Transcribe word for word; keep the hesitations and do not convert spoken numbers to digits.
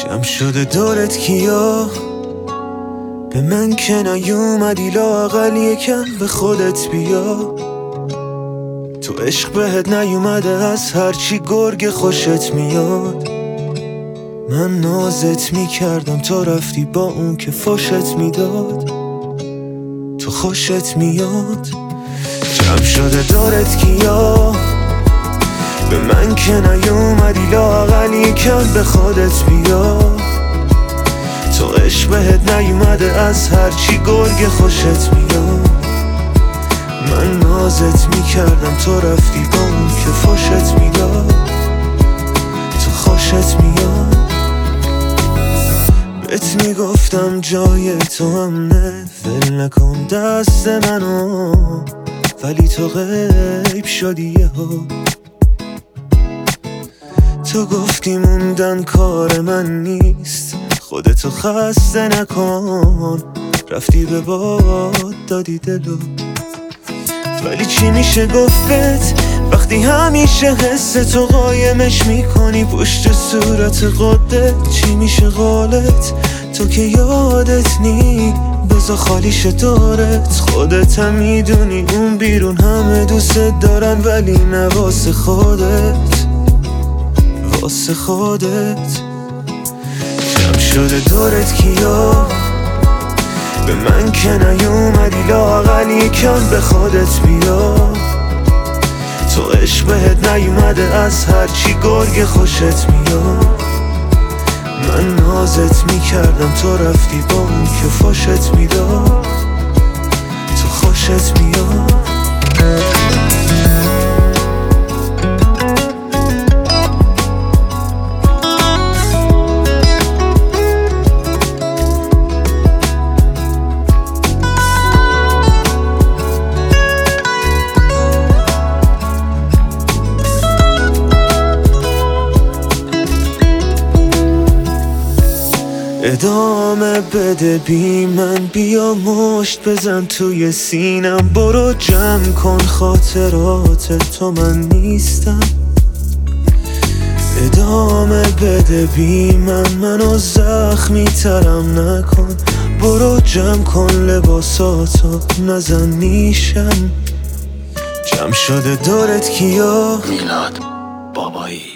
جمع شده دورت کیا، به من که نیومدی لااقل یکم به خودت بیا. تو عشق بهت نیومده از هرچی گرگ خوشت میاد. من نازت میکردم تو رفتی با اون که فوشت میداد. تو خوشت میاد. جمع شده دورت کیا، به من که نیومدی لااقل یکم به خودت بیا. تو عشق بهت نیومده از هرچی گرگ خوشت میاد. من نازت میکردم تو رفتی با اون که فوشت میداد. تو خوشت میاد. بهت میگفتم جای تو امنه، ول نکن دست منو، ولی تو غیب شدی یهو. تو گفتی موندن کار من نیست، خودتو خسته نکن، رفتی به باد دادی دلو. ولی چی میشه گفت وقتی همیشه حس تو قایمش میکنی پشت صورت خودت؟ چی میشه قولت تو که یادت نی؟ بذار خالیش دارت، خودت هم میدونی اون بیرون همه دوست دارن ولی نه واسه خودت، واسه خودت. جمع شده دورت کیا، به من که نیومدی لااقل یکم به خودت بیا. تو عشق بهت نیومده از هرچی گرگ خوشت میاد. من نازت میکردم تو رفتی با اون که فوشت میداد. تو خوشت میاد. ادامه بده بی من، بیا مشت بزن توی سینم، برو جمع کن خاطرات تو من نیستم. ادامه بده بی من، منو زخمی ترم نکن، برو جمع کن لباساتو نزن نیشم. جمع شده دورت کیا، میلاد بابایی.